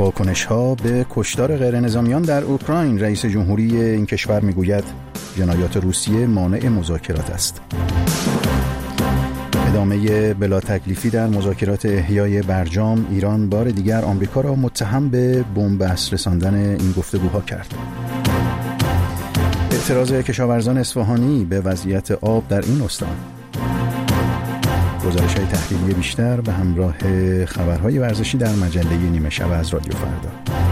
واکنش‌ها به کشتار غیرنظامیان در اوکراین. رئیس جمهوری این کشور میگوید جنایات روسیه مانع مذاکرات است. ادامه بلا تکلیفی در مذاکرات احیای برجام. ایران بار دیگر آمریکا را متهم به بن‌بست رساندن این گفتگوها کرد. اعتراض کشاورزان اصفهانی به وضعیت آب در این استان. گزارش‌های تحلیلی بیشتر به همراه خبرهای ورزشی در مجله نیمه شب از رادیو فردا.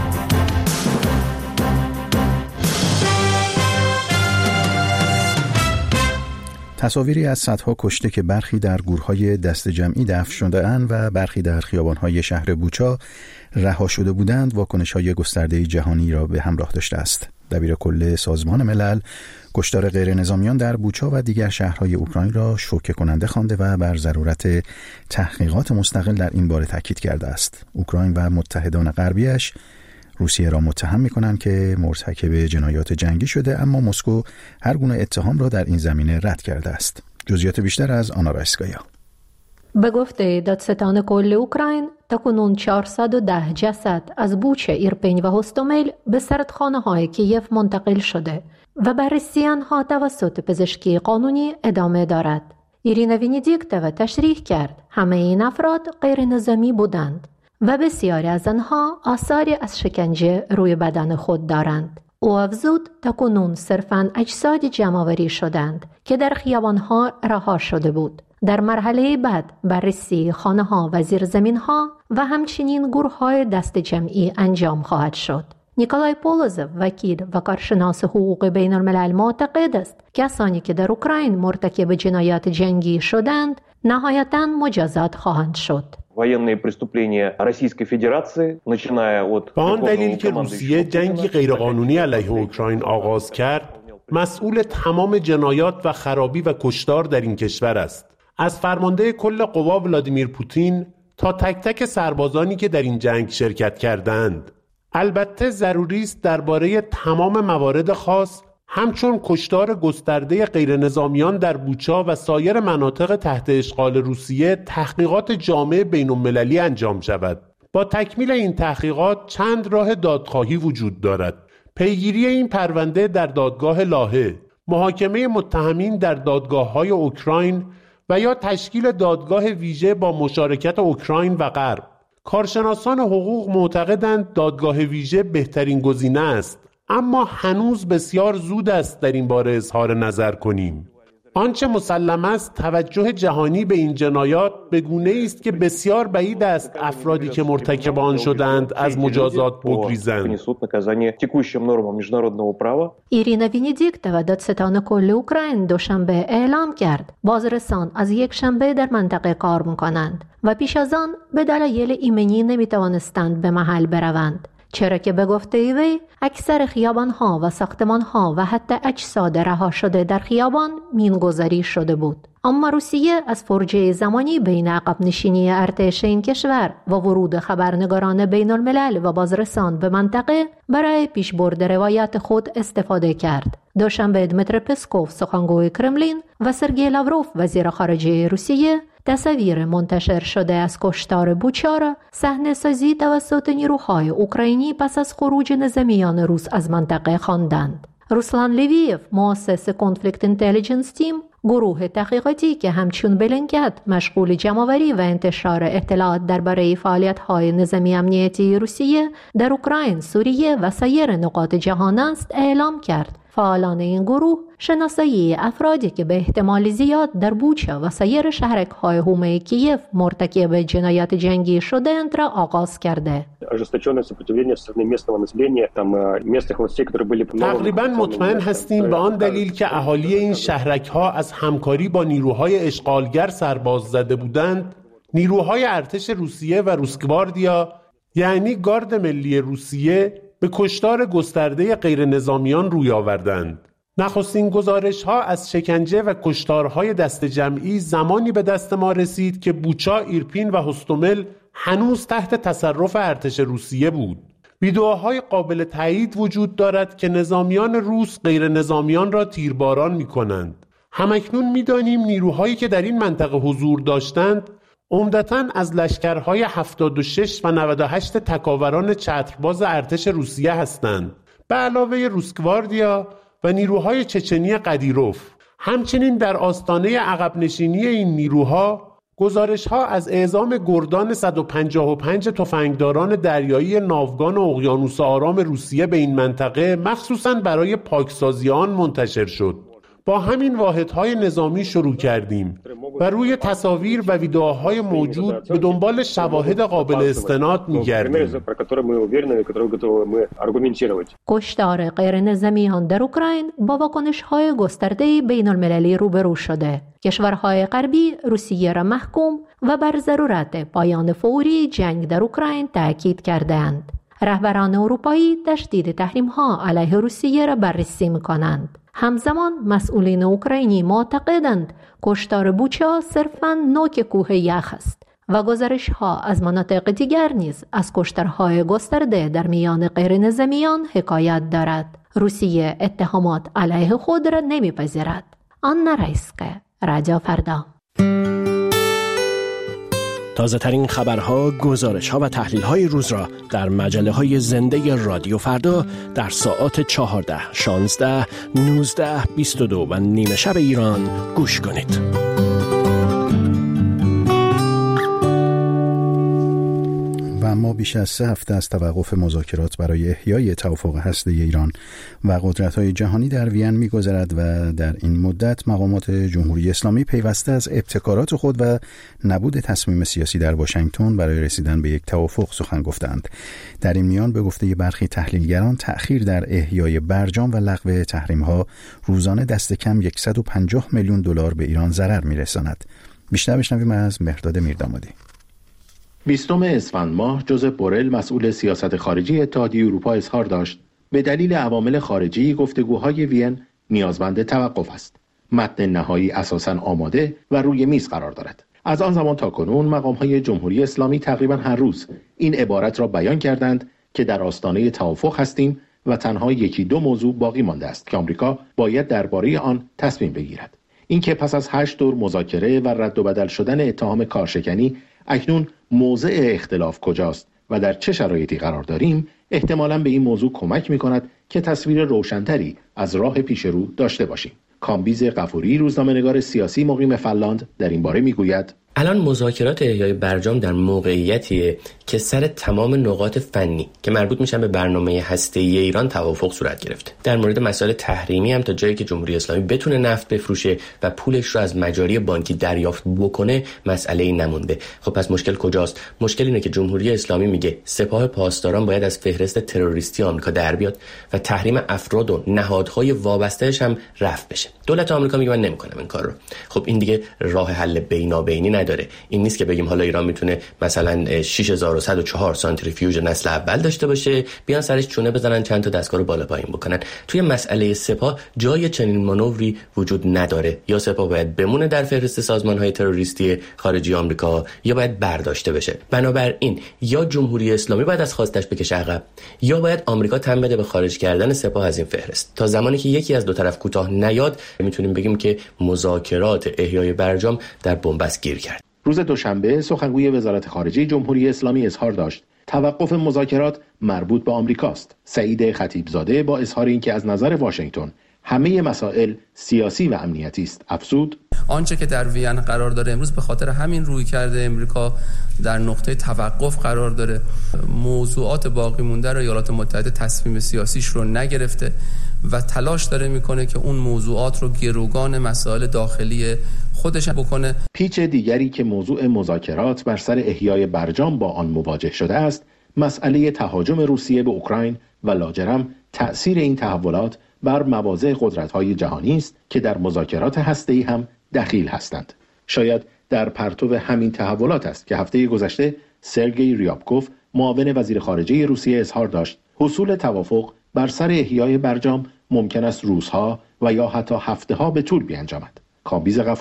تصاویری از صدها کشته که برخی در گورهای دست جمعی دفن شده‌اند و برخی در خیابان‌های شهر بوچا رها شده بودند، واکنش‌های گسترده جهانی را به همراه داشته است. دبیر کل سازمان ملل کشتار غیرنظامیان در بوچا و دیگر شهرهای اوکراین را شوکه کننده خوانده و بر ضرورت تحقیقات مستقل در این باره تاکید کرده است. اوکراین و متحدان غربیش روسیه را متهم می‌کنند که مرتکب جنایات جنگی شده، اما مسکو هر گونه اتهام را در این زمینه رد کرده است. جزئیات بیشتر از آنا رایسکایا. به گفته دادستان کل اوکراین، تاکنون 410 جسد از بوچه، ایرپین و هستومیل به سردخانه‌های کیف منتقل شده و بررسی آنها توسط پزشکی قانونی ادامه دارد. ایرینا وینیدیکتووا تشریح کرد همه این افراد غیر نظامی بودند و بسیاری از آنها آثاری از شکنجه روی بدن خود دارند. او افزود تاکنون صرفاً اجساد جمع‌آوری شدند که در خیابان‌ها رها شده بود. در مرحله بعد بررسی خانه‌ها و زیرزمین‌ها و همچنین گورهای دست جمعی انجام خواهد شد. نیکولای پولوزوف، وکیل و کارشناس حقوق بین الملل، معتقد است کسانی که در اوکراین مرتکب جنایات جنگی شدند نهایتاً مجازات خواهند شد. военные преступления Российской Федерации, начиная от با آن دلیل که روسیه جنگی غیرقانونی علیه اوکراین آغاز کرد، مسئول تمام جنایات و خرابی و کشتار در این کشور است. از فرمانده کل قوا ولادیمیر پوتین تا تک تک سربازانی که در این جنگ شرکت کردند. البته ضروری است درباره تمام موارد خاص همچون کشتار گسترده غیرنظامیان در بوچا و سایر مناطق تحت اشغال روسیه تحقیقات جامع بین‌المللی انجام شود. با تکمیل این تحقیقات چند راه دادخواهی وجود دارد: پیگیری این پرونده در دادگاه لاهه، محاکمه متهمین در دادگاه‌های اوکراین و یا تشکیل دادگاه ویژه با مشارکت اوکراین و غرب. کارشناسان حقوق معتقدند دادگاه ویژه بهترین گزینه است، اما هنوز بسیار زود است در این باره اظهار نظر کنیم. آنچه مسلم است توجه جهانی به این جنایات به گونه‌ای است که بسیار بعید است افرادی که مرتکب آن شدند از مجازات بگریزند. ایرینا وینیدیکتووا، دادستان کل اوکراین، دوشنبه اعلام کرد بازرسان از یک شنبه در منطقه کار می‌کنند و پیش از آن به دلایل ایمنی نمی‌توانستند به محل بروند، چرا که به گفته وی اکثر خیابان‌ها و ساختمان‌ها و حتی اجساد رها شده در خیابان مینگذاری شده بود. اما روسیه از فرجه زمانی بین عقب نشینی ارتش این کشور و ورود خبرنگاران بین الملل و بازرسان به منطقه برای پیشبرد روایت خود استفاده کرد. دوشنبه دمیتر پسکوف، سخنگوی کرملین، و سرگئی لاوروف، وزیر خارجه روسیه، تصاویر منتشر شده از کشتار بوچا را صحنه سازی توسط نیروهای اوکراینی پس از خروج نظامیان روس از منطقه خواندند. روسلان لیویف، مؤسس کانفلیکت اینتلیجنس تیم، گروه تحقیقاتی که همچون بلینکت مشغول جمع‌آوری و انتشار اطلاعات درباره فعالیت‌های نظامی امنیتی روسیه در اوکراین، سوریه و سایر نقاط جهان است، اعلام کرد فعالان این گروه شناسایی افرادی که به احتمال زیاد در بوچا و سایر شهرک‌های حومه کیف مرتکب جنایات جنگی شده‌اند را آغاز کرده. تقریباً مطمئن هستیم به آن دلیل که اهالی این شهرک‌ها از همکاری با نیروهای اشغالگر سرباز زده بودند، نیروهای ارتش روسیه و روسگواردیا، یعنی گارد ملی روسیه، به کشتار گسترده غیر نظامیان روی آوردند. نخستین گزارش‌ها از شکنجه و کشتارهای دست جمعی زمانی به دست ما رسید که بوچا، ایرپین و هستومل هنوز تحت تصرف ارتش روسیه بود. ویدئوهای قابل تایید وجود دارد که نظامیان روس غیر نظامیان را تیرباران می‌کنند. همکنون می‌دانیم نیروهایی که در این منطقه حضور داشتند عمدتاً از لشکرهای 76 و 98 تکاوران چترباز ارتش روسیه هستند، به علاوه روسگواردیا و نیروهای چچنی قدیروف. همچنین در آستانه عقب نشینی این نیروها گزارش‌ها از اعزام گردان 155 تفنگداران دریایی ناوگان اقیانوس آرام روسیه به این منطقه مخصوصاً برای پاکسازی آن منتشر شد. با همین واحدهای نظامی شروع کردیم و روی تصاویر و ویدئوهای موجود به دنبال شواهد قابل استناد می‌گردیم. کشتار غیر نظامیان در اوکراین با واکنش‌های گسترده بین‌المللی روبرو شده. کشورهای غربی روسیه را محکوم و بر ضرورت پایان فوری جنگ در اوکراین تاکید کردند. رهبران اروپایی تشدید تحریم‌ها علیه روسیه را بررسی می‌کنند. همزمان مسئولین اوکراینی معتقدند کشتار بوچا صرفاً نوک کوه یخ است و گزارش‌ها از مناطق دیگر نیز از کشتارهای گسترده در میان غیر نظامیان حکایت دارد. روسیه اتهامات علیه خود را نمی‌پذیرد. آنا رایسکه، رادیو فردا. تازه ترین خبرها، گزارش‌ها و تحلیل‌های روز را در مجله‌های زنده رادیو فردا در ساعات 14، 16، 19، 22 و نیمه شب ایران گوش کنید. و اما بیش از 3 هفته از توقف مذاکرات برای احیای توافق هسته‌ای ایران و قدرت‌های جهانی در وین می‌گذرد و در این مدت مقامات جمهوری اسلامی پیوسته از ابتکارات خود و نبود تصمیم سیاسی در واشنگتن برای رسیدن به یک توافق سخن گفتند. در این میان به گفته برخی تحلیلگران تأخیر در احیای برجام و لغو تحریم‌ها روزانه دست کم 150 میلیون دلار به ایران ضرر می‌رساند. بیشتر بشنویم از مهرداد میردامادی. 20 اسفند ماه جوزف بورل مسئول سیاست خارجی اتحادیه اروپا اظهار داشت به دلیل عوامل خارجی گفتگوهای وین نیازمند توقف است. متن نهایی اساساً آماده و روی میز قرار دارد. از آن زمان تا کنون مقام‌های جمهوری اسلامی تقریباً هر روز این عبارت را بیان کردند که در آستانه توافق هستیم و تنها 1-2 موضوع باقی مانده است که آمریکا باید درباره آن تصمیم بگیرد. اینکه پس از 8 دور مذاکره و رد و بدل شدن اتهام کارشکنی اکنون موضع اختلاف کجاست و در چه شرایطی قرار داریم احتمالاً به این موضوع کمک می‌کند که تصویر روشن‌تری از راه پیش رو داشته باشیم. کامبیز غفوری روزنامه‌نگار سیاسی مقیم فنلاند در این باره می‌گوید الان مذاکرات احیای برجام در موقعیتیه که سر تمام نقاط فنی که مربوط میشن به برنامه هسته‌ای ایران توافق صورت گرفته. در مورد مسائل تحریمی هم تا جایی که جمهوری اسلامی بتونه نفت بفروشه و پولش رو از مجاری بانکی دریافت بکنه مسئله‌ای نمونده. خب پس مشکل کجاست؟ مشکل اینه که جمهوری اسلامی میگه سپاه پاسداران باید از فهرست تروریستی آمریکا در بیاد و تحریم افراد و نهادهای وابسته‌اش هم رفع بشه. دولت آمریکا میگه من نمی‌کنم این کارو. خب این دیگه راه حل بینابینی نداره. این نیست که بگیم حالا ایران میتونه مثلا 6104 سانتریفیوژ نسل اول داشته باشه، بیان سرش چونه بزنن چند تا دستگاه رو بالا پایین بکنن. توی مسئله سپاه جای چنین مانوری وجود نداره. یا سپاه باید بمونه در فهرست سازمان‌های تروریستی خارجی آمریکا یا باید برداشته بشه. بنابراین یا جمهوری اسلامی باید از خواستش بکشه عقب یا باید آمریکا تن بده به خارج کردن سپاه از این فهرست. تا زمانی که یکی از دو طرف کوتاه نیاد میتونیم بگیم که مذاکرات احیای برجام در بنبست گیر کرد. روز دوشنبه سخنگوی وزارت خارجه جمهوری اسلامی اظهار داشت توقف مذاکرات مربوط به آمریکاست. سعید خطیبزاده با اظهار اینکه از نظر واشنگتن همه مسائل سیاسی و امنیتی است افزود آنچه که در وین قرار داره امروز به خاطر همین رویکرد امریکا در نقطه توقف قرار داره. موضوعات باقی مونده را ایالات متحده تصمیم سیاسیش رو نگرفته و تلاش داره میکنه که اون موضوعات رو گروگان مسائل داخلی خودش بکنه. پیچ دیگری که موضوع مذاکرات بر سر احیای برجام با آن مواجه شده است مسئله تهاجم روسیه به اوکراین و لاجرم تأثیر این تحولات بر مواضع قدرت‌های جهانی است که در مذاکرات هسته‌ای هم دخیل هستند. شاید در پرتو همین تحولات است که هفته گذشته سرگئی ریابکوف معاون وزیر خارجه روسیه اظهار داشت حصول توافق بر سر احیای برجام ممکن است روزها و یا حتی هفته‌ها به طول بیانجامد. کامبیز غفوری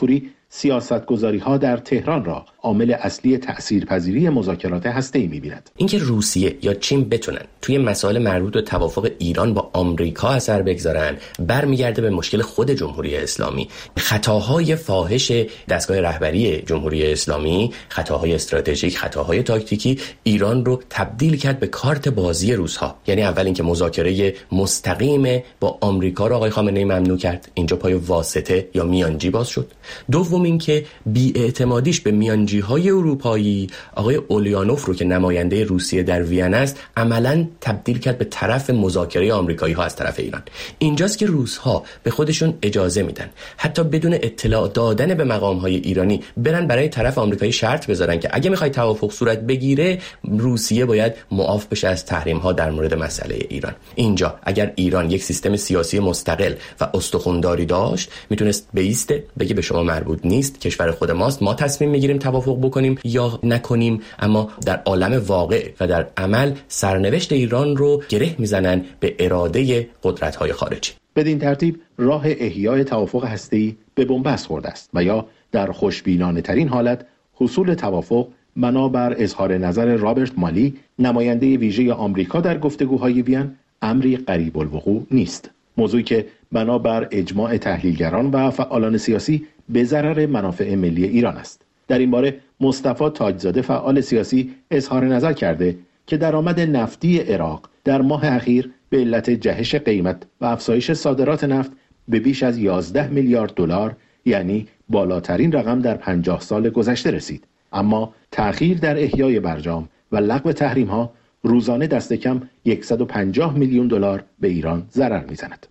سیاستگذاری‌ها در تهران را عامل اصلی تأثیرپذیری مذاکرات هسته‌ای می‌بیند. اینکه روسیه یا چین بتونن توی مسائل مربوط به توافق ایران با آمریکا اثر بگذارن برمیگرده به مشکل خود جمهوری اسلامی. خطاهای فاحش دستگاه رهبری جمهوری اسلامی، خطاهای استراتژیک، خطاهای تاکتیکی ایران رو تبدیل کرد به کارت بازی روس‌ها. یعنی اول اینکه مذاکره مستقیم با آمریکا رو آقای خامنه‌ای ممنوع کرد، اینجا پای واسطه یا میانجی باز شد. دوم اینکه بی‌اعتمادیش به میانجی‌های اروپایی، آقای اولیانوف رو که نماینده روسیه در وین است، عملاً تبدیل کرد به طرف مذاکره آمریکایی‌ها از طرف ایران. اینجاست که روس‌ها به خودشون اجازه میدن حتی بدون اطلاع دادن به مقام‌های ایرانی برن برای طرف آمریکایی شرط بذارن که اگه می‌خوای توافق صورت بگیره روسیه باید معاف بشه از تحریم‌ها در مورد مسئله ایران. اینجا اگر ایران یک سیستم سیاسی مستقل و استخوان‌داری داشت میتونست بیسته بگه به شما مربوط نیست، کشور خود ماست، ما تصمیم میگیریم توافق بکنیم یا نکنیم. اما در عالم واقع و در عمل سرنوشت ایران رو گره میزنن به اراده قدرت‌های خارجی. بدین ترتیب راه احیای توافق هسته‌ای به بنبست خورده است و یا در خوشبینانه ترین حالت حصول توافق بنابر اظهار نظر رابرت مالی نماینده ویژه آمریکا در گفتگوهای وین امری قریب الوقوع نیست. موضوعی که بنابر اجماع تحلیلگران و فعالان سیاسی به ضرر منافع ملی ایران است. در این باره مصطفی تاجزاده فعال سیاسی اظهار نظر کرده که درآمد نفتی عراق در ماه اخیر به علت جهش قیمت و افزایش صادرات نفت به بیش از 11 میلیارد دلار، یعنی بالاترین رقم در 50 سال گذشته رسید. اما تأخیر در احیای برجام و لغو تحریم‌ها روزانه دست کم 150 میلیون دلار به ایران ضرر می‌زند.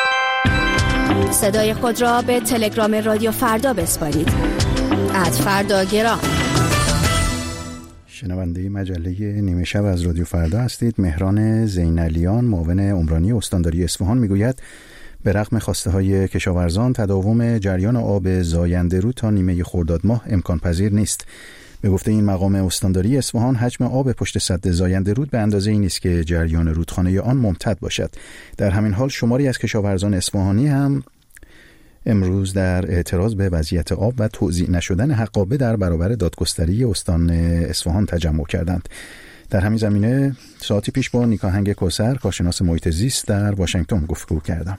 صدای خود را به تلگرام رادیو فردا بسپارید. @فرداگرام. شنونده مجله نیمه شب از رادیو فردا هستید. مهران زینالیان معاون عمرانی استانداری اصفهان میگوید به رغم خواسته های کشاورزان تداوم جریان آب زاینده رود تا نیمه خرداد ماه امکان پذیر نیست. به گفته این مقام استانداری اصفهان حجم آب پشت سد زاینده رود به اندازه ای نیست که جریان رودخانه آن ممتد باشد. در همین حال شماری از کشاورزان اصفهانی هم امروز در اعتراض به وضعیت آب و توزیع نشدن حقابه در برابر دادگستری استان اصفهان تجمع کردند. در همین زمینه ساعتی پیش با نیکاهنگ کوثر کارشناس محیط زیست در واشنگتن گفتگو کردم.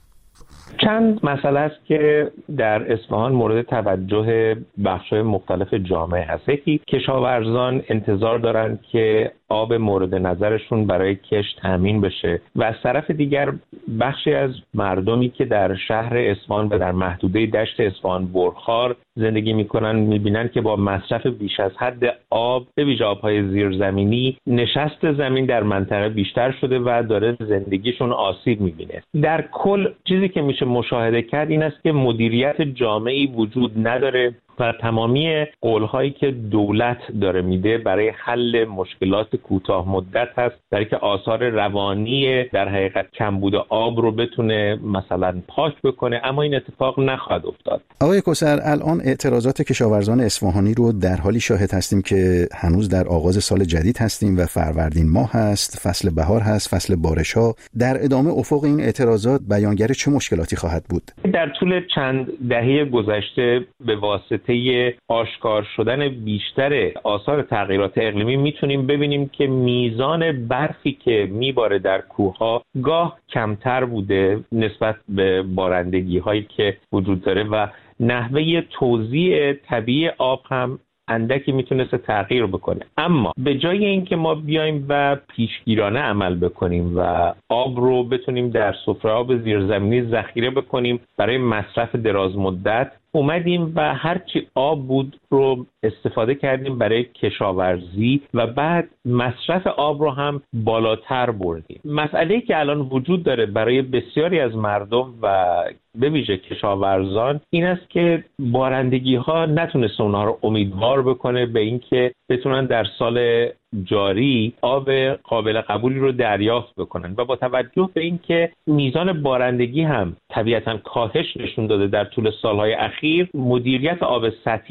چند مسئله است که در اصفهان مورد توجه بخش‌های مختلف جامعه هست. یکی کشاورزان انتظار دارند که آب مورد نظرشون برای کشت تامین بشه و از طرف دیگر بخشی از مردمی که در شهر اصفهان و در محدوده دشت اصفهان برخار زندگی میکنن میبینن که با مصرف بیش از حد آب به ویژه آبهای زیرزمینی نشست زمین در منطقه بیشتر شده و داره زندگیشون آسیب میبینه. در کل چیزی که میشه مشاهده کرد این است که مدیریت جامعی وجود نداره و تمامی قول‌هایی که دولت داره میده برای حل مشکلات کوتاه مدت هست، برای که آثار روانی در حقیقت کمبود آب رو بتونه مثلا پاک بکنه، اما این اتفاق نخواهد افتاد. آقای کوثر، الان اعتراضات کشاورزان اصفهانی رو در حالی شاهد هستیم که هنوز در آغاز سال جدید هستیم و فروردین ماه هست، فصل بهار هست، فصل بارش‌ها. در ادامه افق این اعتراضات بیانگر چه مشکلاتی خواهد بود؟ در طول چند دهه گذشته به واسطه آشکار شدن بیشتر آثار تغییرات اقلیمی میتونیم ببینیم که میزان برفی که میباره در کوهها گاه کمتر بوده نسبت به بارندگی هایی که وجود داره و نحوه توزیع طبیعی آب هم اندکی میتونست تغییر بکنه. اما به جای اینکه ما بیایم و پیشگیرانه عمل بکنیم و آب رو بتونیم در سفره آب زیرزمینی ذخیره بکنیم برای مصرف دراز مدت، اومدیم و هرچی آب بود رو استفاده کردیم برای کشاورزی و بعد مصرف آب رو هم بالاتر بردیم. مسئله‌ای که الان وجود داره برای بسیاری از مردم و به ویژه کشاورزان این است که بارندگی ها نتونسته اونها رو امیدوار بکنه به اینکه بتونن در سال جاری آب قابل قبولی رو دریافت بکنن و با توجه به اینکه میزان بارندگی هم طبیعتاً کاهش نشون داده در طول سالهای اخیر، مدیریت آب سطحی هم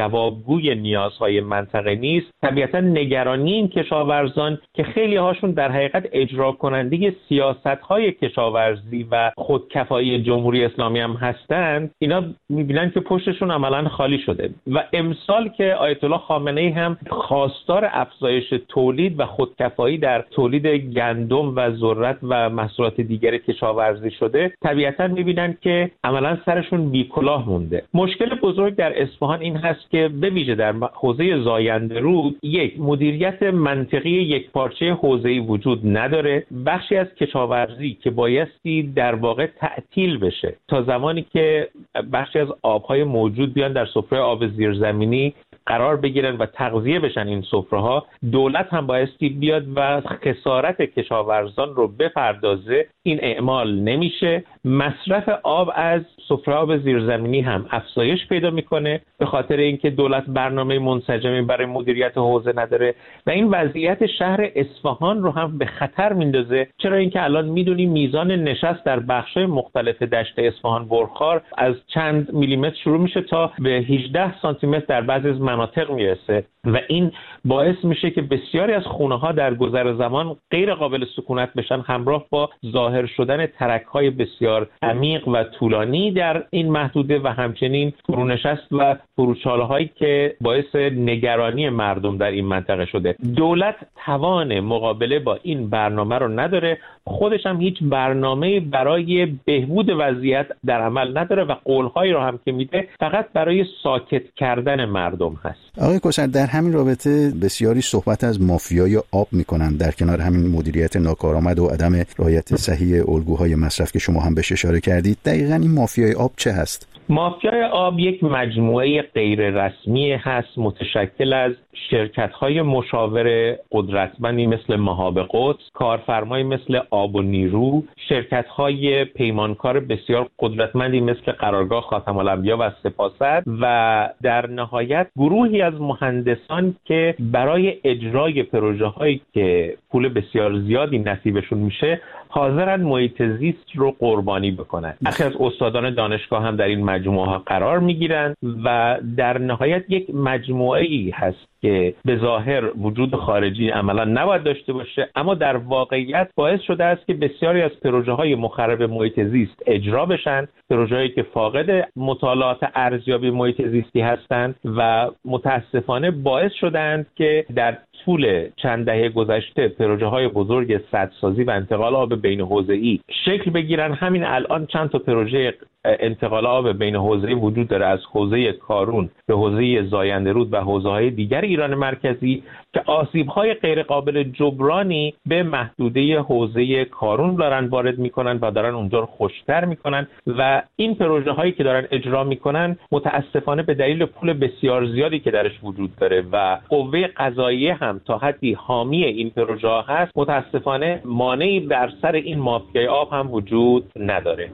جوابگوی نیازهای منطقه نیست، طبیعتا نگرانی این کشاورزان که خیلی هاشون در حقیقت اجرا کننده سیاست‌های کشاورزی و خودکفایی جمهوری اسلامی هم هستند، اینا می‌بینن که پشتشون عملاً خالی شده و امسال که آیت الله خامنه‌ای هم خواستار افزایش تولید و خودکفایی در تولید گندم و ذرت و محصولات دیگر کشاورزی شده، طبیعتاً می‌بینن که عملاً سرشون بی‌کلاه مونده. مشکل بزرگ در اصفهان این هست که به ویژه در حوزه زاینده‌رود یک مدیریت منطقی یکپارچه حوزه‌ای وجود نداره. بخشی از کشاورزی که بایستی در واقع تعطیل بشه تا زمانی که بخشی از آب‌های موجود بیان در سفره آب زیرزمینی قرار بگیرن و تغذیه بشن این سفره‌ها، دولت هم بایستی بیاد و خسارت کشاورزان رو بپردازه. این اعمال نمیشه. مصرف آب از سفره آب زیرزمینی هم افزایش پیدا میکنه به خاطر اینکه دولت برنامه منسجمی برای مدیریت حوزه نداره و این وضعیت شهر اصفهان رو هم به خطر میندازه. چرا اینکه الان میدونیم میزان نشست در بخش‌های مختلف دشت اصفهان برخار از چند میلیمتر شروع میشه تا به 18 سانتی متر در بعضی از مناطق میرسه و این باعث میشه که بسیاری از خونه‌ها در گذر زمان غیر قابل سکونت بشن، همراه با ظاهر شدن ترک‌های بسیار عمیق و طولانی در این محدوده و همچنین فرونشست و فروچاله‌هایی که باعث نگرانی مردم در این منطقه شده. دولت توان مقابله با این برنامه رو نداره، خودش هم هیچ برنامه‌ای برای بهبود وضعیت در عمل نداره و قول‌هایی رو هم که میده فقط برای ساکت کردن مردم هست. آقای کوثر، در همین رابطه بسیاری صحبت از مافیای آب میکنن در کنار همین مدیریت ناکارآمد و عدم رعایت صحیح الگوهای مصرف که شما هم بهش اشاره کردید. دقیقاً این مافیای آب چه هست؟ مافیای آب یک مجموعه غیر رسمی هست متشکل از شرکت‌های مشاور قدرتمندی مثل مهاب قدس، کارفرمایی مثل آب و نیرو، شرکت‌های پیمانکار بسیار قدرتمندی مثل قرارگاه خاتم الانبیا و سپاست و در نهایت گروهی از مهندسان که برای اجرای پروژه‌هایی که پول بسیار زیادی نصیبشون میشه حاضرن محیط زیست رو قربانی بکنن. اخی از استادان دانشگاه هم در این مجموعه ها قرار میگیرن و در نهایت یک مجموعه‌ای هست که به ظاهر وجود خارجی عملا نباید داشته باشه، اما در واقعیت باعث شده است که بسیاری از پروژه‌های مخرب محیط زیست اجرا بشن، پروژه‌هایی که فاقد مطالعات ارزیابی محیط زیستی هستند و متاسفانه باعث شدند که در طول چند دهه گذشته پروژه‌های بزرگ سدسازی و انتقال آب بین حوزه‌ای شکل بگیرن. همین الان چند تا پروژه انتقال آب بین حوزه‌ای وجود داره، از حوزه کارون به حوزه زاینده‌رود و حوزه‌های دیگر ایران مرکزی که آسیب‌های غیر قابل جبرانی به محدوده حوزه کارون دارن وارد می‌کنن و دارن اونجا رو خشک‌تر می‌کنن و این پروژه‌هایی که دارن اجرا می‌کنن متأسفانه به دلیل پول بسیار زیادی که درش وجود داره و قوه قضاییه هم تا حدی حامی این پروژه‌ها هست، متأسفانه مانعی در سر این مافیای آب هم وجود نداره.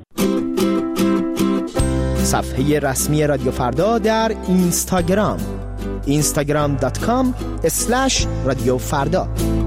صفحه رسمی رادیو فردا در اینستاگرام instagram.com/رادیو فردا.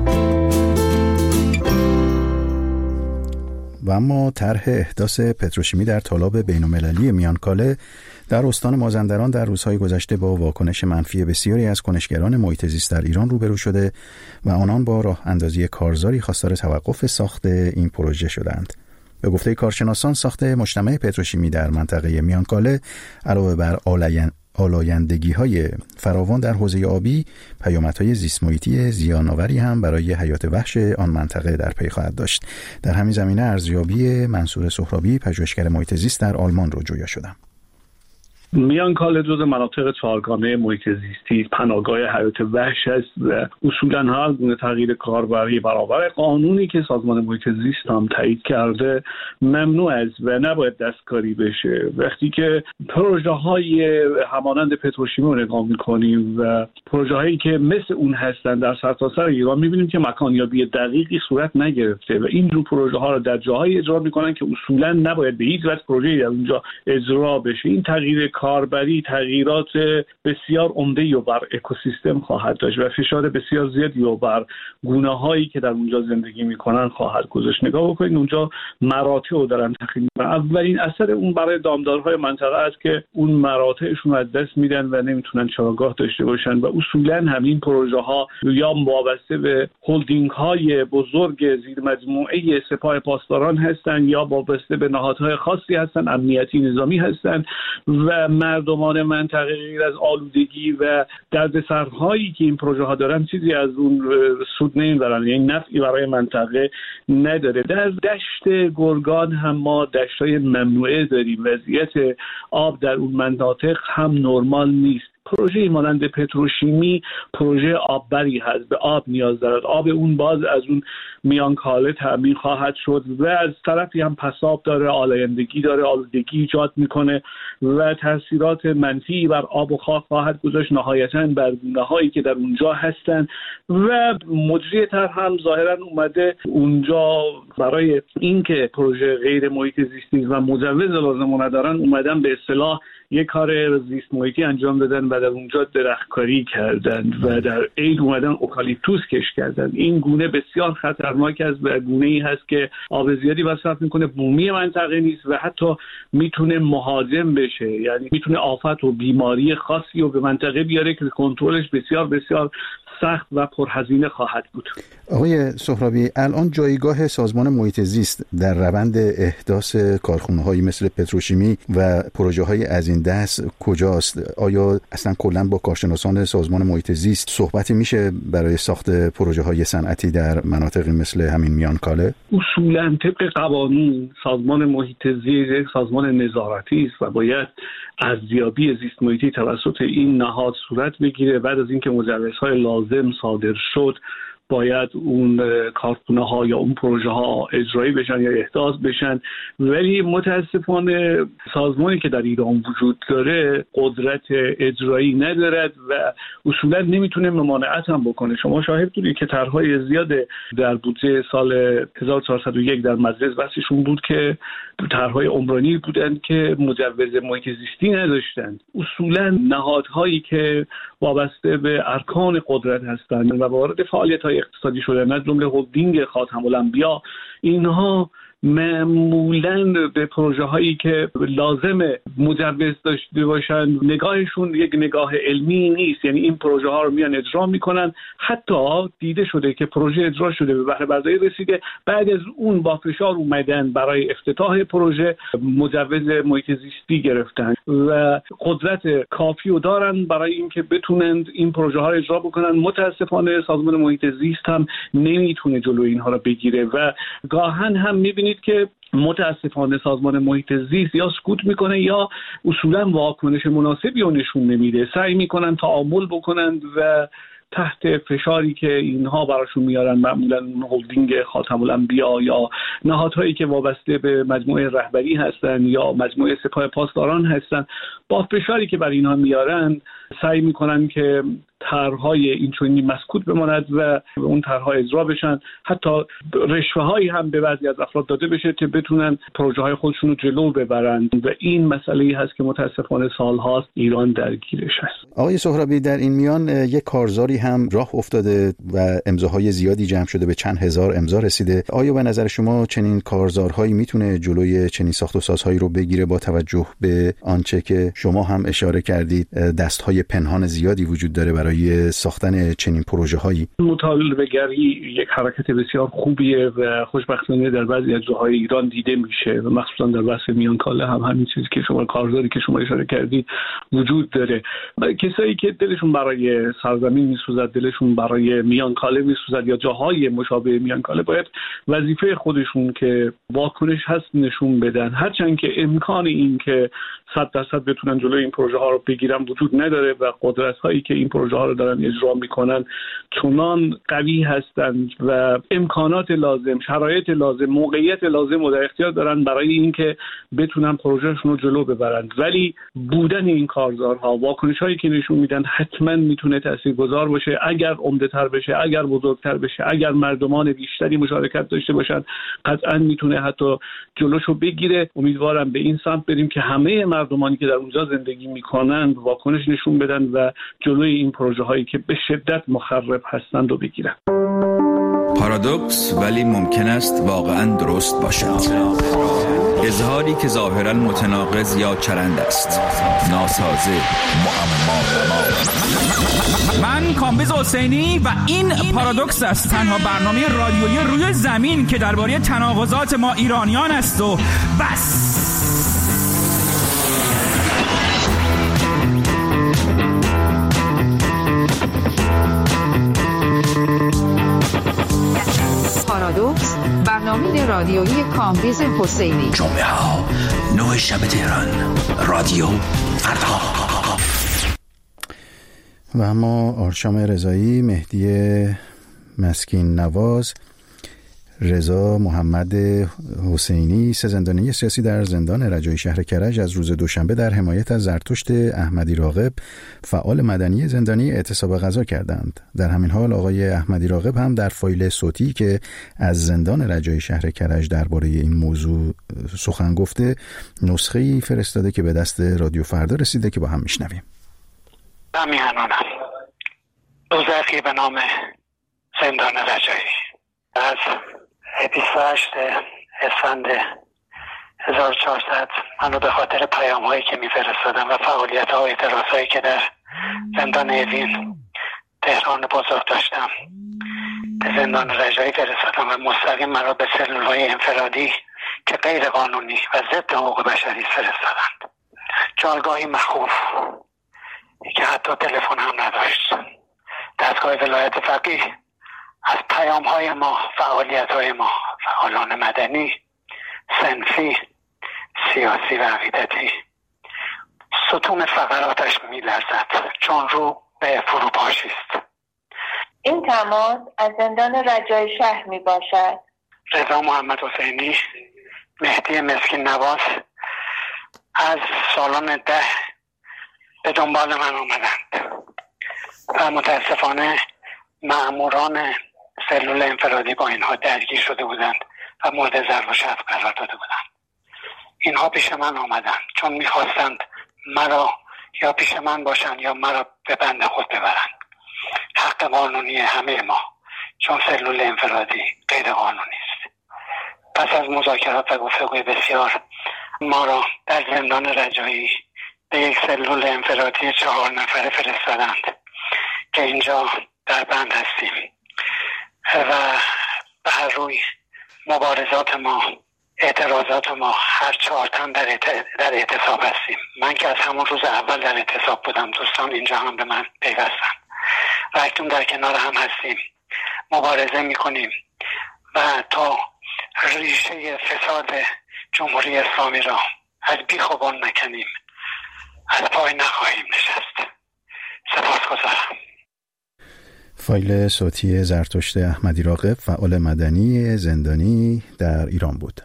و اما طرح احداث پتروشیمی در تالاب بین‌المللی میانکاله در استان مازندران در روزهای گذشته با واکنش منفی بسیاری از کنشگران محیط زیست در ایران روبرو شده و آنان با راه اندازی کارزاری خواستار توقف ساخت این پروژه شدند. به گفته کارشناسان ساخت مجتمع پتروشیمی در منطقه میانکاله علاوه بر آلایندگی‌های فراوان در حوزه آبی، پیامدهای زیست محیطی زیان‌آوری هم برای حیات وحش آن منطقه در پی خواهد داشت. در همین زمینه ارزیابی منصور سهرابی، پژوهشگر محیط زیست در آلمان رو جویا شدم. میانکاله جزو مناطق چهارگانه محیط زیستی پناهگاه حیات وحش است و اصولاً هر گونه تغییر کاربری برابر قانونی که سازمان محیط زیست هم تایید کرده ممنوع است و نباید دستکاری بشه. وقتی که پروژه‌های همانند پتروشیمی رو نگاه می‌کنیم و پروژه‌هایی که مثل اون هستن در سرتاسر ایران می‌بینیم که مکانیابی دقیقی صورت نگرفته و این جور پروژه‌ها رو در جاهای اجرا می‌کنن که اصولاً نباید به هیچ وجه پروژه‌ای در اونجا اجرا بشه. این تغییر کاربری تغییرات بسیار عمده‌ای رو بر اکوسیستم خواهد داشت و فشار بسیار زیادی رو بر گونه‌هایی که در اونجا زندگی میکنن خواهد گذاشت. نگاه بکنید اونجا مراتع رو دارن تخریب میکنن. اولین اثر اون برای دامدارهای منطقه است که اون مراتعشون از دست میدن و نمیتونن چراگاه داشته باشن و اصولا همین پروژه ها یا وابسته به هولدینگ های بزرگ زیر مجموعه سپاه پاسداران هستن یا وابسته به نهادهای خاصی هستن، امنیتی نظامی هستن و مردمان منطقه غیر از آلودگی و دردسرهایی که این پروژه ها دارن چیزی از اون سود نمیبرن، یعنی نفعی برای منطقه نداره. در دشت گرگان هم ما دشت‌های ممنوعه داریم، وضعیت آب در اون مناطق هم نرمال نیست. پروژه مانند پتروشیمی پروژه آببری هست، به آب نیاز دارد. آب اون باز از اون میانکاله تامین خواهد شد و از طرفی هم پساب داره، آلایندگی داره، آلودگی ایجاد میکنه و تاثیرات منفی بر آب و خاک خواهد گذاشت، نهایتاً بر گونه‌هایی که در اونجا هستن. و مجری طرح هم ظاهراً اومده اونجا برای اینکه پروژه غیر محیط زیستی و مجوز لازم ندارن، اومدن به اصطلاح یک کار زیست محیطی انجام دادن و در اونجا درختکاری کردن و در عین اومدن اوکالیپتوس کش کردن. این گونه بسیار خطرناک است و گونه‌ای هست که آب زیادی مصرف میکنه، بومی منطقه نیست و حتی میتونه مهاجم بشه، یعنی میتونه آفت و بیماری خاصی رو به منطقه بیاره که کنترلش بسیار بسیار سخت و پرهزینه خواهد بود. آقای سهرابی، الان جایگاه سازمان محیط زیست در روند احداث کارخانه‌هایی مثل پتروشیمی و پروژه‌های از این دست کجاست؟ آیا اصلا کلاً با کارشناسان سازمان محیط زیست صحبتی میشه برای ساخت پروژه‌های صنعتی در مناطقی مثل همین میانکاله؟ اصولاً طبق قوانین سازمان محیط زیست سازمان نظارتی است و باید ارزیابی زیست محیطی توسط این نهاد صورت بگیره. بعد از اینکه مجوزهای لازم صادر شد باید اون کارخونه ها یا اون پروژه ها اجرایی بشن یا احداث بشن، ولی متاسفانه سازمانی که در ایران وجود داره قدرت اجرایی ندارد و اصولا نمیتونه ممانعت هم بکنه. شما شاهد بودید که طرحهای زیاد در بودجه سال 1401 در مجلس بحثشون بود که طرحهای عمرانی بودند که مجوز محیط زیستی نداشتند. اصولا نهادهایی که وابسته به ارکان قدرت هستند و وارد فعالیت‌های اقتصادی شدن، از جمله هلدینگ خاتم الانبیا، اینها معمولاً به پروژه هایی که لازم مجوز داشته باشن نگاهشون یک نگاه علمی نیست، یعنی این پروژه ها رو میان اجرا میکنن. حتی دیده شده که پروژه اجرا شده به بهره برداری رسیده، بعد از اون با فشار اومدن برای افتتاح پروژه مجوز محیط زیستی گرفتن و قدرت کافی رو دارن برای اینکه بتونن این پروژه ها رو اجرا بکنن. متاسفانه سازمان محیط زیست هم نمیتونه جلوی اینها رو بگیره و گاهن هم میبینید که متاسفانه سازمان محیط زیست یا سکوت میکنه یا اصولا واکنش مناسبی رو نشون نمیده. سعی میکنن تعامل بکنن و تحت فشاری که اینها براشون میارن، معمولا هلدینگ خاتم الانبیا یا نهادهایی که وابسته به مجموعه رهبری هستن یا مجموعه سپاه پاسداران هستن، با فشاری که بر اینها میارن سعی میکنن که طرحهای اینچنینی مسکوت بماند و اون طرحها اجرا بشن. حتی رشوه‌هایی هم به بعضی از افراد داده بشه که بتونن پروژه‌های خودشون رو جلو ببرن و این مسئله‌ای هست که متاسفانه سال‌هاست ایران درگیرش هست. آقای سهرابی، در این میان یک کارزاری هم راه افتاده و امضاهای زیادی جمع شده، به چند هزار امضا رسیده. آیا به نظر شما چنین کارزارهایی میتونه جلوی چنین ساخت و سازهایی رو بگیره با توجه به آنچه که شما هم اشاره کردید دست‌های پنهان زیادی وجود داره برای ساختن چنین پروژه‌هایی؟ مطالبه‌گری یک حرکت بسیار خوبیه و خوشبختانه در بعضی از جاهای ایران دیده میشه و مخصوصا در بحث میانکاله هم همین چیزی که شما کارزاری که شما اشاره کردید وجود داره. کسایی که دلشون برای سرزمین میسوزد، دلشون برای میانکاله میسوزد یا جاهای مشابه میانکاله، باید وظیفه خودشون که واکنش هست نشون بدن. هرچند که امکان این که 100% بتونن جلوی این پروژه ها رو بگیرن وجود نداره داره و قدرت‌هایی که این پروژه ها رو دارن اجرا میکنن چنان قوی هستند و امکانات لازم، شرایط لازم، موقعیت لازم رو در اختیار دارن برای اینکه بتونن پروژهشون رو جلو ببرند. ولی بودن این کارزارها، واکنش‌هایی که نشون میدن حتما میتونه تاثیرگذار باشه اگر عمده‌تر بشه، اگر بزرگتر بشه، اگر مردمان بیشتری مشارکت داشته باشن، قطعا میتونه حتی جلوشو بگیره. امیدوارم به این سمت بریم که همه مردمانی که در اونجا زندگی میکنن واکنش نشون بدن و جلوی این پروژه هایی که به شدت مخرب هستند رو بگیرن. پارادوکس ولی ممکن است واقعا درست باشد. اظهاری که ظاهرا متناقض یا چرند است، ناسازه، معما. من کامبیز حسینی و این پارادوکس است، تنها برنامه رادیویی روی زمین که درباره تناقضات ما ایرانیان است و بس. پارادوکس، برنامه رادیویی کامبیز حسینی، جمعه ها 9 شب تهران، رادیو فردا. و اما آرشام رضایی، مهدی مسکین نواز، رضا محمد حسینی، سه زندانی سیاسی در زندان رجایی شهر کرج از روز دوشنبه در حمایت از زرتشت احمدی راغب، فعال مدنی زندانی، اعتصاب غذا کردند. در همین حال آقای احمدی راغب هم در فایل صوتی که از زندان رجایی شهر کرج درباره این موضوع سخن گفته، نسخه‌ای فرستاده که به دست رادیو فردا رسیده که با هم میشنویم. همیهنانم روزی به نام زندان رجایی از 28 اسفند 1400 منو به خاطر پیام هایی که میفرستادم و فعالیت ها و اعتراض هایی که در زندان اوین تهران بزرگ داشتم به زندان رجایی فرستادم و مستقیم مرا به سلول های انفرادی که غیر قانونی و ضد حقوق بشری فرستادند. جایگاهی مخوف که حتی تلفن هم نداشت. دستگاه ولایت فقیه از پیام های ما، فعالیت های ما، فعالان مدنی، صنفی، سیاسی و عقیدتی، ستون فقراتش می لرزد چون رو به فروپاشی است. این تماس از زندان رجایی شهر می باشد. رضا محمد حسینی، مهدی مسکین نواز از سالن 10 به دنبال من آمدند و متاسفانه مأموران سلول انفرادی با اینها درگیر شده بودند و مورد ضرب و شتم قرار داده بودند. اینها پیش من آمدند چون میخواستند مرا یا پیش من باشند یا مرا به بند خود ببرند. حق قانونی همه ما، چون سلول انفرادی غیر قانونی است. پس از مذاکرات و گفتگوی بسیار ما را در زندان رجایی به یک سلول انفرادی 4 نفره فرستادند که اینجا در بند هستیم و به هر روی مبارزات ما، اعتراضات ما، هر 4 تن در اعتصاب هستیم. من که از همون روز اول در اعتصاب بودم، دوستان اینجا هم به من پیوستن و اکنون در کنار هم هستیم، مبارزه میکنیم و تا ریشه فساد جمهوری اسلامی را از بیخوبان نکنیم از پای نخواهیم نشست. سپاسگزارم. فایل صوتی زرتشت احمدی راغب، فعال مدنی زندانی در ایران بود.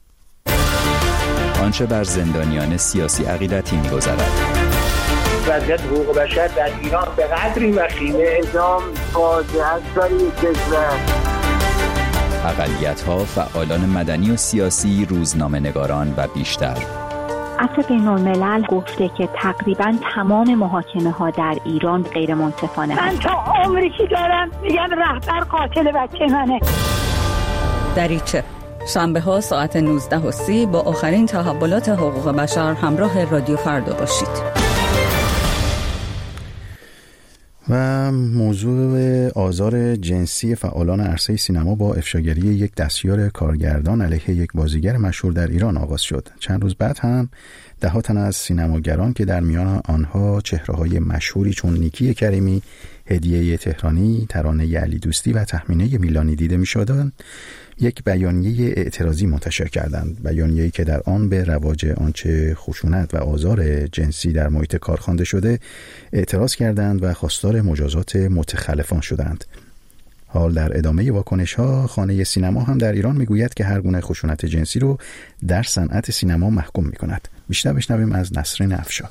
آنچه بر زندانیان سیاسی عقیدتی می‌گذرد. وضعیت حقوق بشر در ایران به قدری وخیمه، اعدام فاجعه است برای کشور. اقلیت‌ها، فعالان مدنی و سیاسی، روزنامه‌نگاران و بیشتر. عفو بین‌الملل گفته که تقریباً تمام محاکمه ها در ایران غیر منصفانه من تا عمری که دارم میگم رهبر قاتل بچه منه. دریچه شنبه ها ساعت 19:30 با آخرین تحولات حقوق بشر همراه رادیو فردا باشید. و موضوع آزار جنسی فعالان عرصه سینما با افشاگری یک دستیار کارگردان علیه یک بازیگر مشهور در ایران آغاز شد. چند روز بعد هم 10 تن از سینماگران که در میان آنها چهره‌های مشهوری چون نیکی کریمی، هدیه تهرانی، ترانه علی دوستی و تخمینه میلانی دیده می‌شدند، یک بیانیه اعتراضی منتشر کردند، بیانیه‌ای که در آن به رواج آنچه خشونت و آزار جنسی در محیط کار خوانده شده اعتراض کردند و خواستار مجازات متخلفان شدند. حال در ادامه واکنش‌ها خانه سینما هم در ایران میگوید که هر گونه خشونت جنسی رو در صنعت سینما محکوم می‌کند. بیشتر بشنویم از نسرین افشار.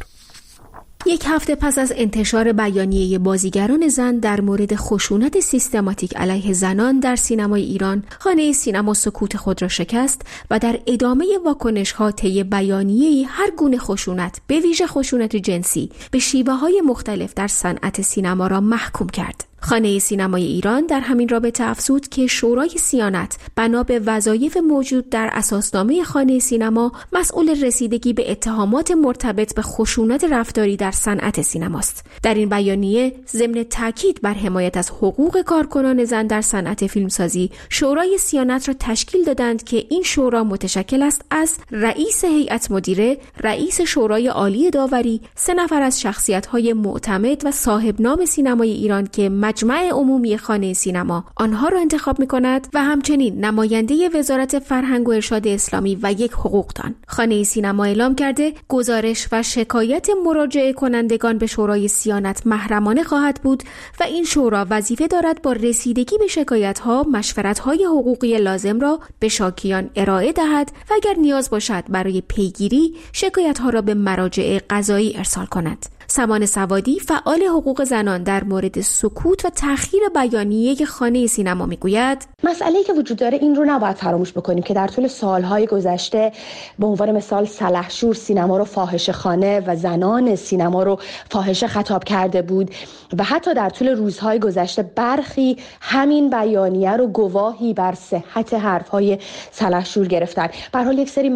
یک هفته پس از انتشار بیانیه بازیگران زن در مورد خشونت سیستماتیک علیه زنان در سینمای ایران، خانه سینما سکوت خود را شکست و در ادامه واکنش‌ها طی بیانیه‌ای هر گونه خشونت، به ویژه خشونت جنسی، به شیوه‌های مختلف در صنعت سینما را محکوم کرد. خانه سینمای ایران در همین رابطه افزود که شورای صیانت بنا به وظایف موجود در اساسنامه خانه سینما مسئول رسیدگی به اتهامات مرتبط به خشونت رفتاری در صنعت سینماست. در این بیانیه ضمن تاکید بر حمایت از حقوق کارکنان زن در صنعت فیلمسازی، شورای صیانت را تشکیل دادند که این شورا متشکل است از رئیس هیئت مدیره، رئیس شورای عالی داوری، 3 نفر از شخصیت‌های معتمد و صاحب نام سینمای ایران که مجمع عمومی خانه سینما آنها را انتخاب می‌کند و همچنین نماینده وزارت فرهنگ و ارشاد اسلامی و یک حقوقدان. خانه سینما اعلام کرده گزارش و شکایت مراجعه کنندگان به شورای صیانت محرمانه خواهد بود و این شورا وظیفه دارد با رسیدگی به شکایت‌ها مشورت‌های حقوقی لازم را به شاکیان ارائه دهد و اگر نیاز باشد برای پیگیری شکایت‌ها را به مراجع قضایی ارسال کند. سمان سوادی فعال حقوق زنان در مورد سکوت و تأخیر بیانیه خانه سینما میگوید مسئله‌ای که وجود داره این رو نباید فراموش بکنیم که در طول سالهای گذشته به عنوان مثال سلحشور سینما رو فاحشه‌خانه و زنان سینما رو فاحشه خطاب کرده بود و حتی در طول روزهای گذشته برخی همین بیانیه رو گواهی بر صحت حرف‌های سلحشور گرفتن. به هر حال یک سری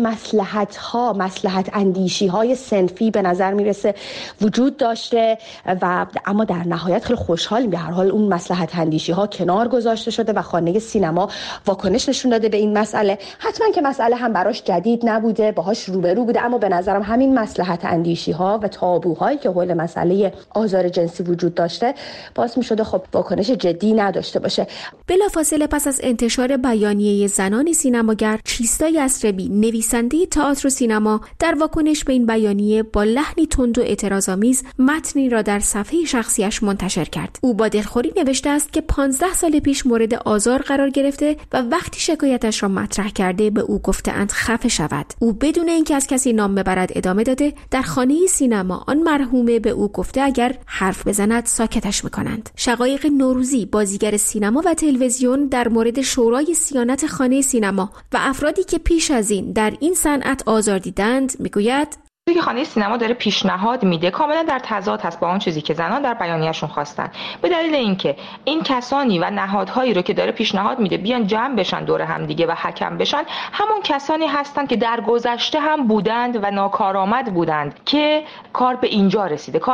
مصلحت اندیشی‌های صنفی به نظر میرسه وجود داشته و اما در نهایت خیلی خوشحالیم به هر حال اون مصلحت اندیشی‌ها کنار گذاشته شده و خانه سینما واکنش نشون داده به این مسئله. حتما که مسئله هم براش جدید نبوده، باهاش روبرو بوده، اما به نظرم همین مصلحت اندیشی‌ها و تابوهایی که حول مسئله آزار جنسی وجود داشته باعث می‌شده خب واکنش جدی نداشته باشه. بلافاصله پس از انتشار بیانیه زنان سینماگر، چیستا یثربی نویسنده تئاتر و سینما در واکنش به این بیانیه با لحنی تند و اعتراض‌آمیز متنی را در صفحه شخصیش منتشر کرد. او با دلخوری نوشته است که 15 سال پیش مورد آزار قرار گرفته و وقتی شکایتش را مطرح کرده به او گفتند خفه شود. او بدون اینکه از کسی نام ببرد ادامه داده در خانه سینما آن مرحومه به او گفته اگر حرف بزند ساکتش می‌کنند. شقایق نوروزی بازیگر سینما و تلویزیون در مورد شورای صیانت خانه سینما و افرادی که پیش از این در این صنعت آزار دیدند میگوید چیزی که خانه سینما داره پیشنهاد میده کاملا در تضاد هست با اون چیزی که زنان در بیانیه‌شون خواستن، به دلیل اینکه این کسانی و نهادهایی رو که داره پیشنهاد میده بیان جمع بشن دور هم دیگه و حکم بشن، همون کسانی هستن که در گذشته هم بودند و ناکارآمد بودند که کار به اینجا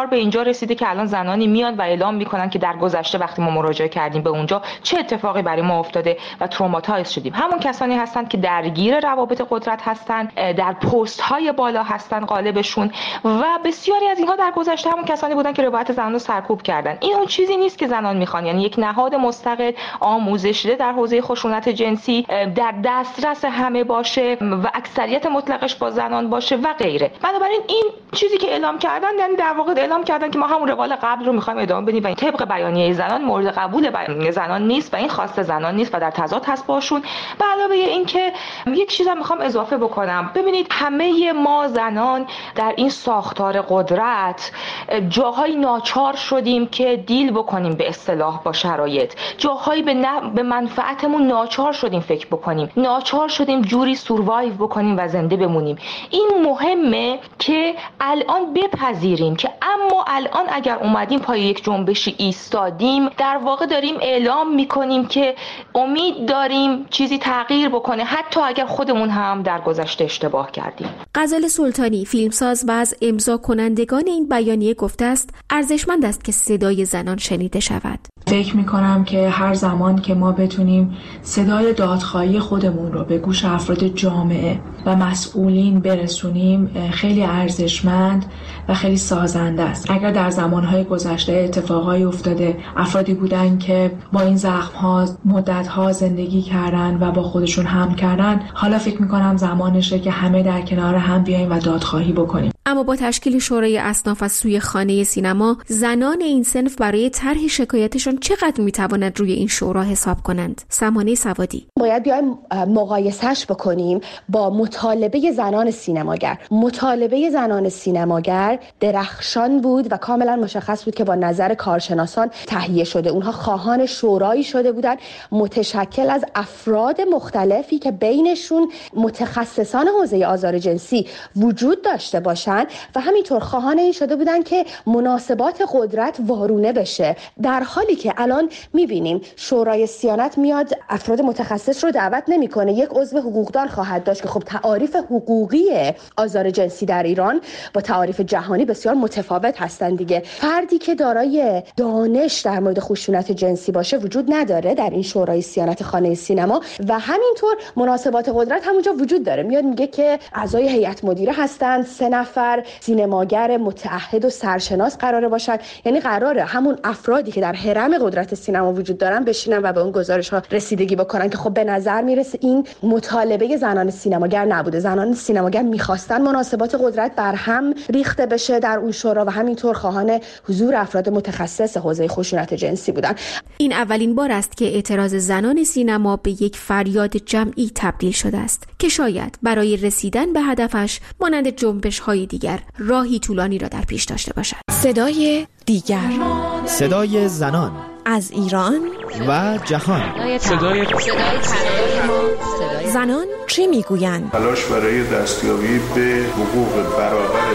رسیده که الان زنانی میان و اعلام میکنن که در گذشته وقتی ما مراجعه کردیم به اونجا چه اتفاقی برای ما افتاده و تروماتایز شدیم. همون کسانی هستند که درگیر روابط قدرت هستن، در پست های بالا هستن غالبشون و بسیاری از اینها در گذشته همون کسانی بودن که روایت زنان رو سرکوب کردن. این اون چیزی نیست که زنان میخوان، یعنی یک نهاد مستقل آموزش دیده در حوزه خشونت جنسی در دسترس همه باشه و اکثریت مطلقش با زنان باشه و غیره. بنابراین این چیزی که اعلام کردن یعنی در واقع اعلام کردن که ما همون روال قبل رو میخوایم ادامه بدیم و این طبق بیانیه زنان مورد قبول زنان نیست و این خواست زنان نیست و در تضاد هست باشون. به علاوه این که یک چیزی میخوام اضافه بکنم، ببینید همه ما زنان در این ساختار قدرت جاهای ناچار شدیم که دیل بکنیم به اصطلاح با شرایط، جاهایی به منفعتمون ناچار شدیم فکر بکنیم، ناچار شدیم جوری سوروایو بکنیم و زنده بمونیم. این مهمه که الان بپذیریم که اما الان اگر اومدیم پای یک جنبشی ایستادیم در واقع داریم اعلام میکنیم که امید داریم چیزی تغییر بکنه، حتی اگر خودمون هم در گذشته اشتباه کردیم. غزال سلطانی فیلمساز و از امضا کنندگان این بیانیه گفته است ارزشمند است که صدای زنان شنیده شود. فکر میکنم که هر زمان که ما بتونیم صدای دادخواهی خودمون رو به گوش افراد جامعه و مسئولین برسونیم خیلی ارزشمند و خیلی سازنده است. اگر در زمانهای گذشته اتفاقایی افتاده، افرادی بودن که با این زخم‌ها مدت‌ها زندگی کردن و با خودشون حمل کردن، حالا فکر میکنم زمانشه که همه در کنار هم بیاییم و دادخواهی بکنیم. اما با تشکیل شورای اصناف از سوی خانه سینما، زنان این صنف برای طرح شکایتشان چقدر میتواند روی این شورا حساب کنند؟ سمانه سوادی: باید بیایم مقایسهش بکنیم با مطالبه زنان سینماگر. مطالبه زنان سینماگر درخشان بود و کاملا مشخص بود که با نظر کارشناسان تهیه شده. اونها خواهان شورایی شده بودن متشکل از افراد مختلفی که بینشون متخصصان حوزه آزار جنسی وجود داشته باشن و همینطور خواهان این شده بودن که مناسبات قدرت وارونه بشه. در حالی که الان میبینیم شورای صیانت میاد افراد متخصص رو دعوت نمیکنه، یک عضو حقوقدان خواهد داشت که خب تعاریف حقوقی آزار جنسی در ایران با تعاریف جهانی بسیار متفاوت هستن دیگه. فردی که دارای دانش در مورد خشونت جنسی باشه وجود نداره در این شورای صیانت خانه سینما و همینطور مناسبات قدرت همونجا وجود داره. میاد میگه که اعضای هیئت مدیره هستن 3 نفر سینماگر متعهد و سرشناس قراره باشن، یعنی قراره همون افرادی که در حرم قدرت سینما وجود دارن بشینن و به اون گزارش ها رسیدگی بکنن که خب به نظر میرسه این مطالبه زنان سینماگر نبوده. زنان سینماگر میخواستن مناسبات قدرت بر هم ریخته بشه در اون شورا و همینطور خواهان حضور افراد متخصص حوزه خشونت جنسی بودن. این اولین بار است که اعتراض زنان سینما به یک فریاد جمعی تبدیل شده است که شاید برای رسیدن به هدفش مانند جنبش‌های دیگر راهی طولانی را در پیش داشته باشد. صدای دیگر، صدای زنان از ایران و جهان. صدای زنان چه میگویند؟ تلاش برای دستیابی به حقوق برابر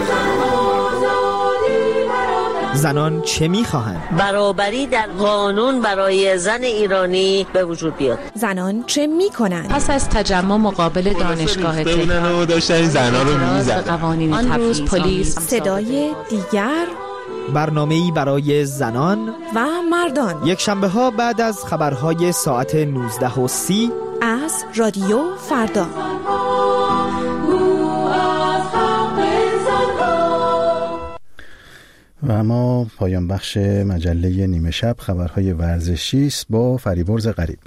زنان چه میخواهند؟ برابری در قانون برای زن ایرانی به وجود بیاد. زنان چه میکنند؟ پس از تجمع مقابل دانشگاه تهران داشتن زنان رو میزدن. آن روز پلیس. صدای دیگر، برنامه‌ای برای زنان و مردان، یک شنبه ها بعد از خبرهای ساعت 19:30 از رادیو فردا. و اما پایان بخش مجله نیمه شب خبرهای ورزشی است با فریبرز غریب.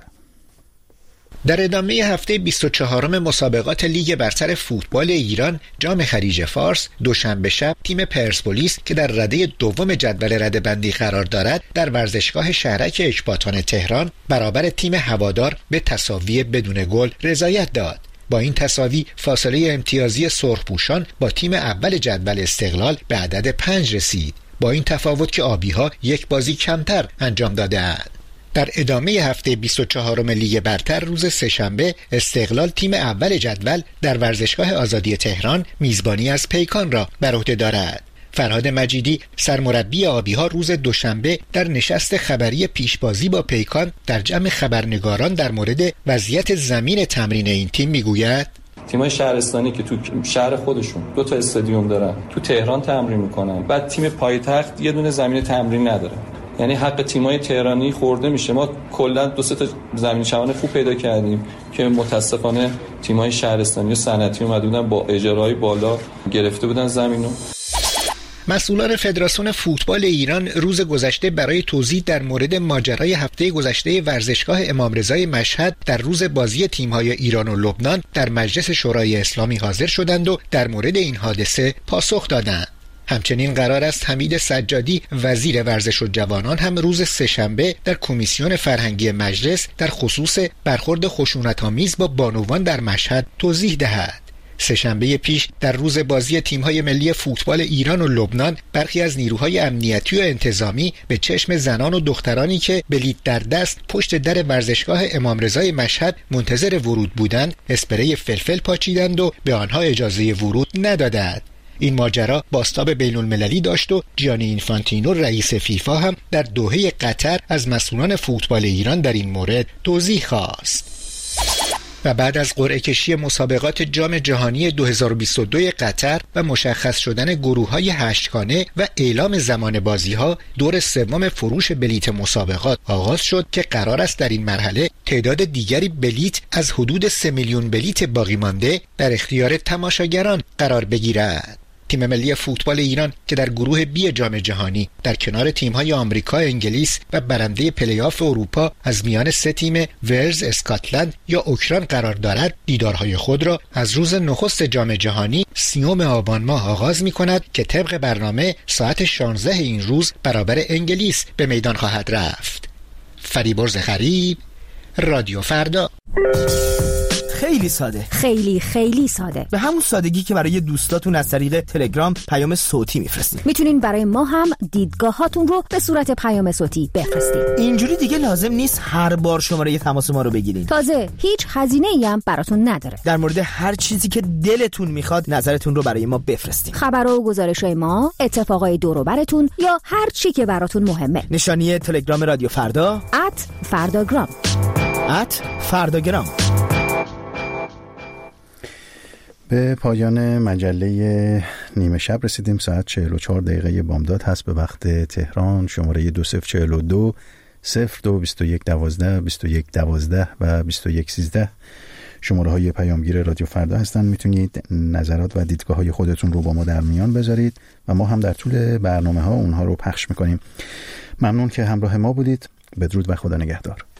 در ادامه هفته 24 مسابقات لیگ برتر فوتبال ایران جام خلیج فارس، دوشنبه شب تیم پرسپولیس که در رده دوم جدول رده‌بندی قرار دارد در ورزشگاه شهرک اکباتان تهران برابر تیم هوادار به تساوی بدون گل رضایت داد. با این تساوی فاصله امتیازی سرخپوشان با تیم اول جدول استقلال به عدد 5 رسید، با این تفاوت که آبی‌ها یک بازی کمتر انجام داده‌اند. در ادامه هفته 24 لیگ برتر روز سه‌شنبه استقلال تیم اول جدول در ورزشگاه آزادی تهران میزبانی از پیکان را بر عهده دارد. فرهاد مجیدی سرمربی آبی‌ها روز دوشنبه در نشست خبری پیشبازی با پیکان در جمع خبرنگاران در مورد وضعیت زمین تمرین این تیم میگوید: تیم‌های شهرستانی که تو شهر خودشون 2 استادیوم دارن، تو تهران تمرین میکنن، بعد تیم پایتخت یه دونه زمین تمرین نداره. یعنی حق تیم‌های تهرانی خورده میشه. ما کلا 2 تا زمین چمن خوب پیدا کردیم که متاسفانه تیم‌های شهرستانی و صنعتی اومده بودن با اجاره‌های بالا گرفته بودن زمینو. مسئولان فدراسیون فوتبال ایران روز گذشته برای توضیح در مورد ماجرای هفته گذشته ورزشگاه امام رضای مشهد در روز بازی تیم‌های ایران و لبنان در مجلس شورای اسلامی حاضر شدند و در مورد این حادثه پاسخ دادند. همچنین قرار است حمید سجادی وزیر ورزش و جوانان هم روز سه‌شنبه در کمیسیون فرهنگی مجلس در خصوص برخورد خشونت‌آمیز با بانوان در مشهد توضیح دهد. سه‌شنبه پیش در روز بازی تیم‌های ملی فوتبال ایران و لبنان برخی از نیروهای امنیتی و انتظامی به چشم زنان و دخترانی که بلیط در دست پشت در ورزشگاه امام رضای مشهد منتظر ورود بودند اسپری فلفل پاچیدند و به آنها اجازه ورود ندادند. این ماجرا بازتاب بین‌المللی داشت و جیانی اینفانتینو رئیس فیفا هم در دوحه قطر از مسئولان فوتبال ایران در این مورد توضیح خواست. و بعد از قرعه کشی مسابقات جام جهانی 2022 قطر و مشخص شدن گروه‌های 8 گانه و اعلام زمان بازی‌ها، دور سوم فروش بلیت مسابقات آغاز شد که قرار است در این مرحله تعداد دیگری بلیت از حدود 3 میلیون بلیت باقی مانده در اختیار تماشاگران قرار بگیرد. تیم ملی فوتبال ایران که در گروه بی جام جهانی در کنار تیم‌های آمریکا، انگلیس و برنده پلی‌آف اروپا از میان 3 تیم ولز، اسکاتلند یا اوکراین قرار دارد، دیدارهای خود را از روز نخست جام جهانی 30 آبان ماه آغاز می‌کند که طبق برنامه ساعت 16 این روز برابر انگلیس به میدان خواهد رفت. فریبرز غریب، رادیو فردا. خیلی ساده، خیلی ساده، به همون سادگی که برای دوستاتون از طریق تلگرام پیام صوتی میفرستید. میتونین برای ما هم دیدگاهاتون رو به صورت پیام صوتی بفرستید. اینجوری دیگه لازم نیست هر بار شماره تماس ما رو بگیرین. تازه هیچ هزینه‌ای هم براتون نداره. در مورد هر چیزی که دلتون میخواد نظرتون رو برای ما بفرستید. خبرها و گزارش‌های ما، اتفاقای دور و براتون یا هر چی که براتون مهمه. نشانی تلگرام رادیو فردا @فرداگرام. @فرداگرام. به پایان مجله نیمه شب رسیدیم. ساعت 44 دقیقه بامداد هست به وقت تهران. شماره 2042 02 21 12 21 12 و 21 13 شماره های پیامگیر رادیو فردا هستن. میتونید نظرات و دیدگاه های خودتون رو با ما در میان بذارید و ما هم در طول برنامه ها اونها رو پخش میکنیم. ممنون که همراه ما بودید. بدرود و خدا نگهدار.